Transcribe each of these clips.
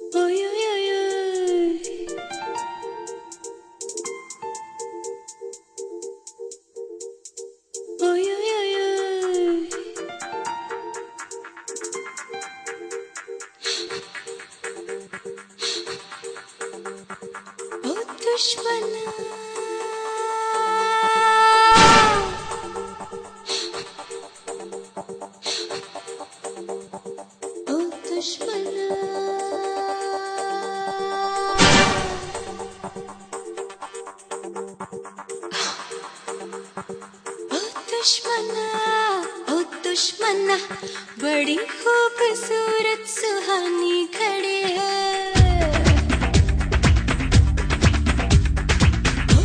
दुश्मना बड़ी खूबसूरत सुहानी खड़ी है। ओ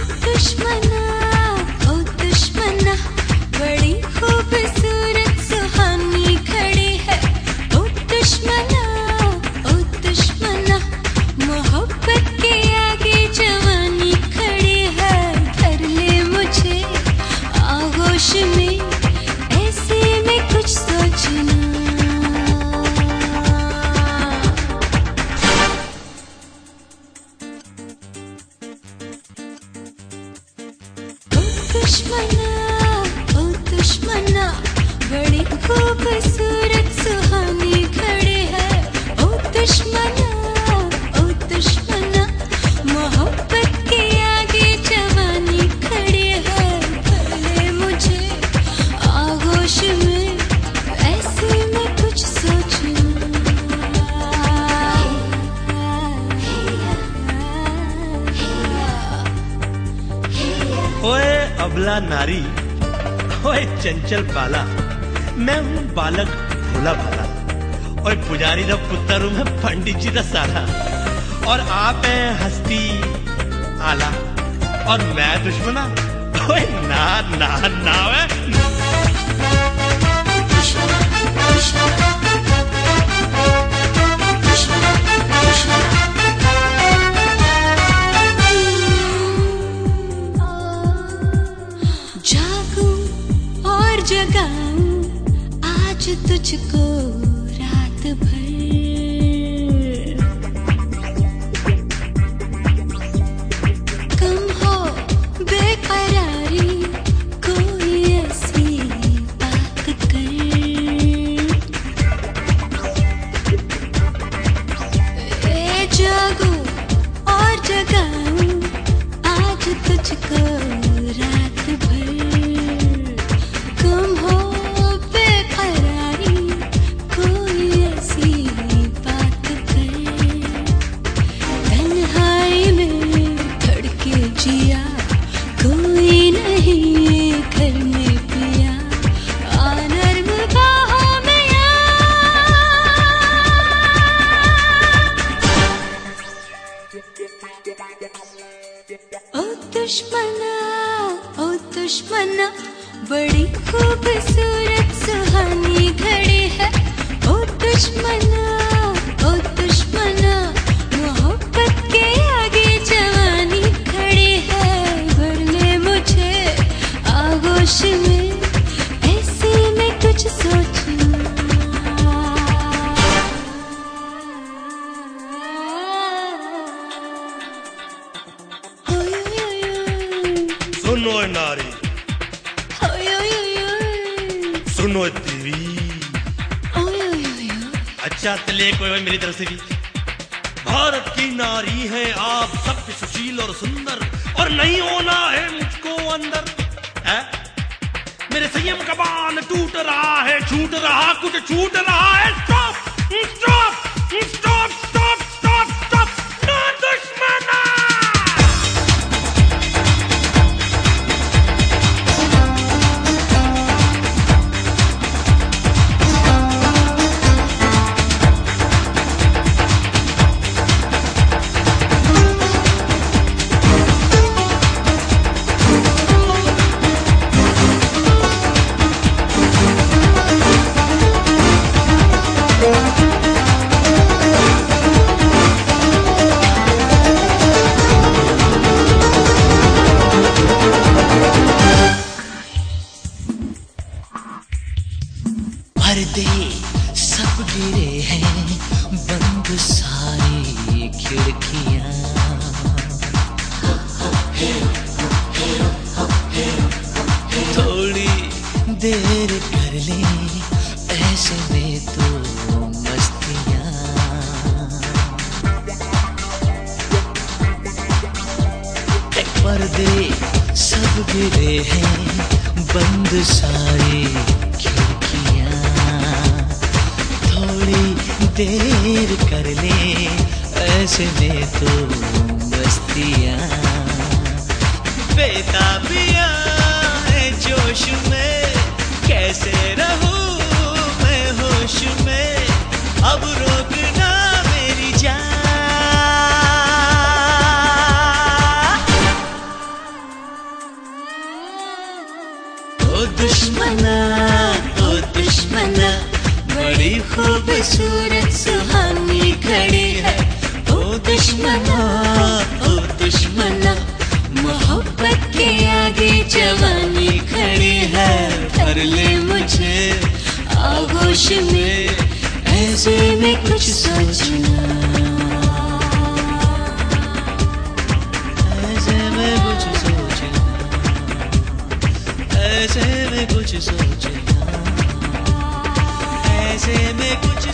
दुश्मना बड़ी खूबसूरत सुहानी खड़ी है। ओ दुश्मना मोहब्बत के आगे जवानी खड़ी है। कर ले मुझे आगोश में कुछ सोचना। ओ दुश्मना बड़ी खूबसूरत सुहानी खड़ी है। ओ दुश्मना मोहब्बत के आगे जवानी खड़ी है। कर ले मुझे आगोश में ओए अबला नारी, ओए चंचल बाला, मैं हूँ बालक भोला भाला। ओए पुजारी दा पुत्र हूँ मैं, पंडित जी दा साला। और आप हैं हस्ती आला और मैं दुश्मना। ओए ना ना ना वे जगाऊं आज तुझको रात भर। कम हो बेकरारी, कोई ऐसी बात कर। जागूं और जगाऊं आज तुझको रात भर। कोई नहीं घर में पिया नर्म बाहों में ओ दुश्मना बड़ी खूबसूरत सुहानी खड़ी है। ओ दुश्मना मोहब्बत के आगे जवानी खड़ी है। भर ले मुझे आगोश में, ऐसे में कुछ सोचना। सुनो नारी, सुनो देवी। अच्छा चलिए कोई मेरी तरफ से भी। भारत की नारी है आप, सभ्य सुशील और सुंदर, और नहीं होना है मुझको अंदर है। मेरे संयम का बांध टूट रहा है, छूट रहा कुछ छूट रहा है। Stop stop stop stop stop stop, ना दुश्मना। सब गिरे हैं बंद सारी खिड़कियां। थोड़ी देर कर ले ऐसे में तो मस्तियां। पर्दे सब गिरे हैं बंद सारी खिड़कियां। थोड़ी देर कर ले ऐसे में तो मस्तियां। बेताबियां है जोश में, कैसे रहूं मैं होश में, अब रोकना मेरी जान। ओ दुश्मना, ओ दुश्मना, बड़ी खूबसूरत सुहानी खड़ी है। ओ दुश्मना, ओ दुश्मना, मोहब्बत के आगे जवानी खड़ी है। कर ले मुझे आगोश में, ऐसे में कुछ सोचना, ऐसे में कुछ सोचना, ऐसे में कुछ सोचना, ऐसे में कुछ